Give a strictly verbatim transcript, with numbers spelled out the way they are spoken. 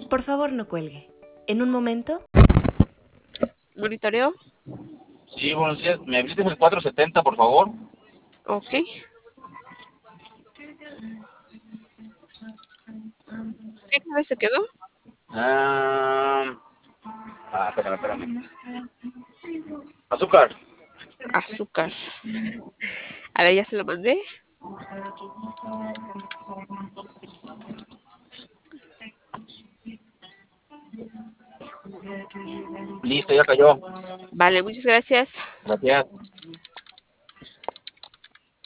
Por favor, no cuelgue. En un momento. Monitoreo. Sí, buenos días. ¿Me abriste el cuatrocientos setenta, por favor? Ok. ¿Qué clave se quedó? Ah, ah, espérame, espérame. Azúcar. Azúcar. A ver, ya se lo mandé. Listo, ya cayó. Vale, muchas gracias. Gracias.